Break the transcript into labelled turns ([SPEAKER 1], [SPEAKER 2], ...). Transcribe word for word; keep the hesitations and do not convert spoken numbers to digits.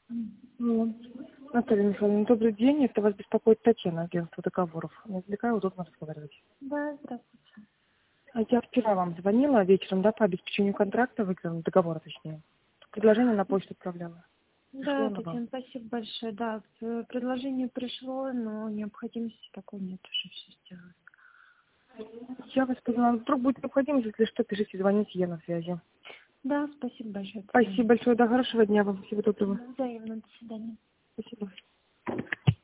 [SPEAKER 1] Ну, Наталья Михайловна, добрый день. Это вас беспокоит Татьяна, агентство договоров. Наверняка удобно разговаривать.
[SPEAKER 2] Да, здравствуйте.
[SPEAKER 1] А я вчера вам звонила вечером, да, по обеспечению контракта, выигранного договора, точнее. Предложение на почту отправляла. Пришло
[SPEAKER 2] Да,
[SPEAKER 1] оно вам?
[SPEAKER 2] Татьяна, спасибо большое. Да, п- предложение пришло, но необходимости такой нет уже все сделать.
[SPEAKER 1] Я вас поняла. Вдруг будет необходимость, если что, пишите, звоните, я на связи.
[SPEAKER 2] Да, спасибо большое, Татьяна.
[SPEAKER 1] Спасибо большое, да, хорошего дня вам. Всего доброго.
[SPEAKER 2] Взаимно, до свидания.
[SPEAKER 1] Спасибо.